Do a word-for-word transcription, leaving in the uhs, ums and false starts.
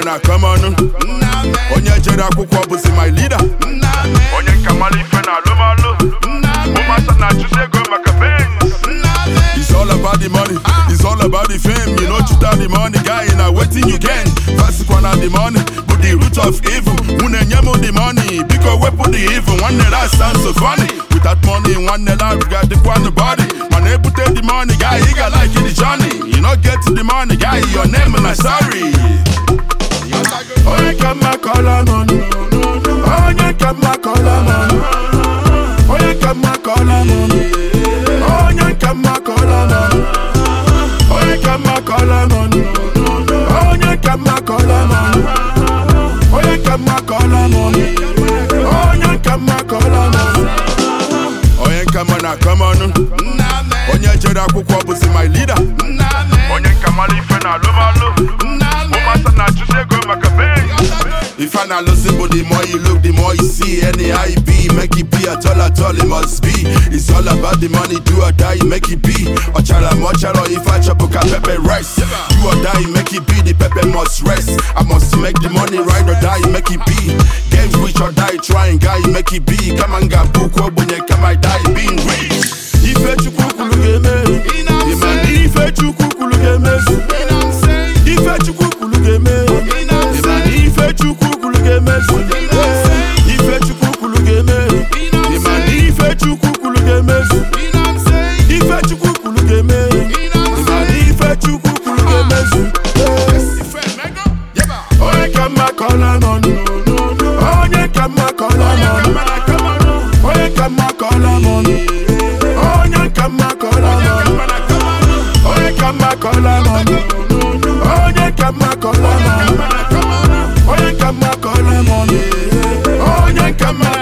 na come on. Onye jere akwụkwọ bụzi my leader. Onye nkamali ife na alụmalụ. Ụmasa na achụzi ego maka fame. It's all about the money, it's all about the fame. You know chita the money, guy na waiting you gain. Fast kwana the money, but the root of evil. Mune nyemo the money, because we put the evil. One that sounds so funny. With that money, one that we got the one body. Man, they put the money, guy, he got like the Johnny. You know get the money, guy, your name and I'm sorry. Oh, you come my color money. Oh, you come my color money. Oh, you come my color money. Oh, you come my color money. Oh, you come my color money. Oh, you come my color money. Oh, you come my color money. Oh, you come my color money. Oh, you come on, come on. Onye jere akwụkwọ bụzi my leader. Onye nkamali ife na alụmalụ. Ụmasa na achụzi ego maka fame. If I not listen, but the more you look, the more you see. Any I be, make it be at all, at all it must be. It's all about the money, do or die, make it be. Or chala mochalo, if I chop a pepper rice. Do or die, make it be, the pepper must rest. I must make the money right or die, make it be. Games which or die, trying guy, make it be. Come and get book, when you come, I die, being rich. If you kukulu game, imani if you kukulu game, if you kukulu game, imani if you kukulu game, if you kukulu game, imani if you kukulu game, if you kukulu game, imani if you kukulu game. Oh, you come my color money. Oh, you come my color money. Oh, you come my color money. Oh, you come my color money. Oh, you come my color money. Oh, you come my color money. Oh, you come my color money. Oh, you come my